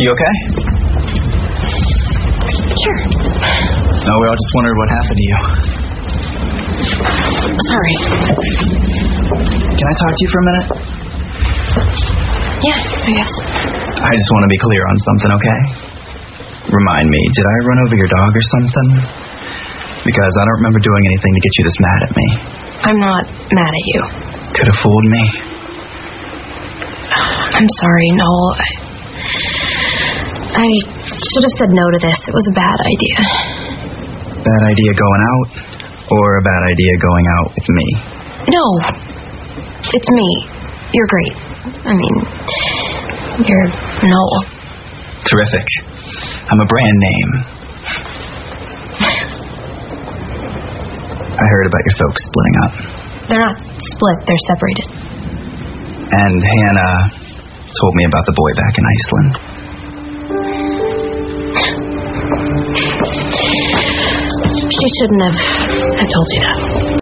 You okay? Sure. No, we all just wondered what happened to you. Sorry. Can I talk to you for a minute? Yeah, I guess. I just want to be clear on something, okay? Remind me, did I run over your dog or something? Because I don't remember doing anything to get you this mad at me. I'm not mad at you. Could have fooled me. I'm sorry, Noel. I should have said no to this. It was a bad idea. Bad idea going out, or a bad idea going out with me? No. It's me. You're great. I mean, you're Noel. Terrific. I'm a brand name. I heard about your folks splitting up. They're not split. They're separated. And Hannah told me about the boy back in Iceland. She shouldn't have told you that.